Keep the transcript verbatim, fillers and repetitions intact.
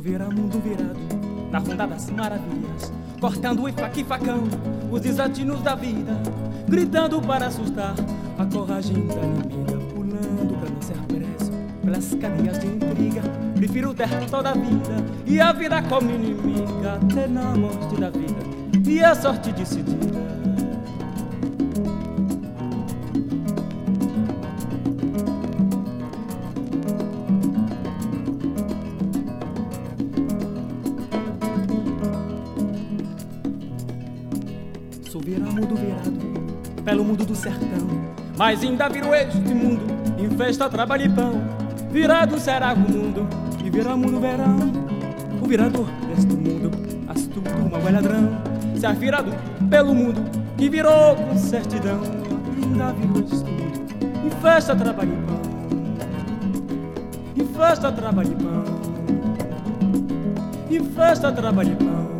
Suvirá mundo virado na ronda das maravilhas, cortando e faca e facão os desatinos da vida, gritando para assustar a coragem da inimiga, pulando pra não ser preso pelas cadeias de intriga. Prefiro ter toda a vida e a vida como inimiga, até na morte da vida e a sorte decidida. Subirá mundo virado pelo mundo do sertão, mas ainda virou este mundo em festa, trabalho e pão. Virado será o mundo e virá mundo verão. O virador deste mundo, astuto, mau é ladrão, se ha virado pelo mundo que virou com certidão. Ainda virou este mundo em festa, trabalho e pão. Em festa, trabalho e pão. Em festa, trabalho e pão.